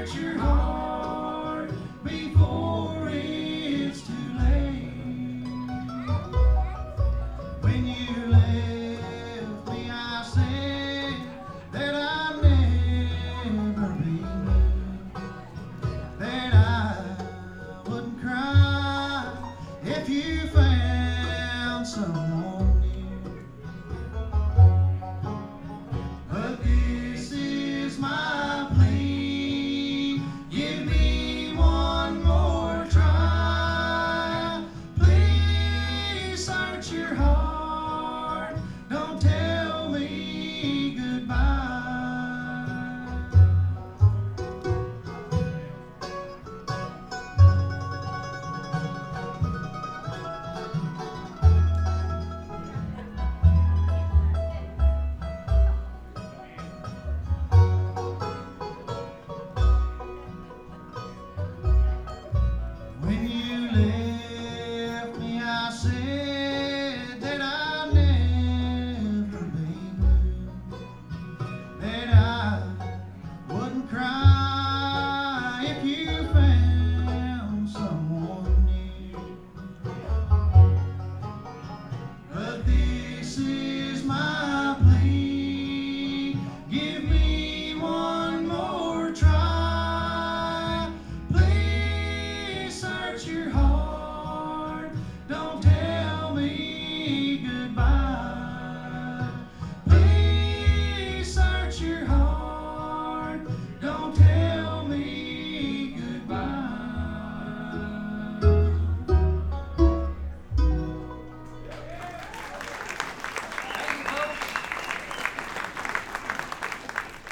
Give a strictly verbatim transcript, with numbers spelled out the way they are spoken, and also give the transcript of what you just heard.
search your heart before it's too late. When you left me, I said that I'd never be blue, that I wouldn't cry if you found someone new. But this is my plea, give me one more try. Please search your heart, don't tell me goodbye. When you left me, I said that I'd never be blue, that I wouldn't cry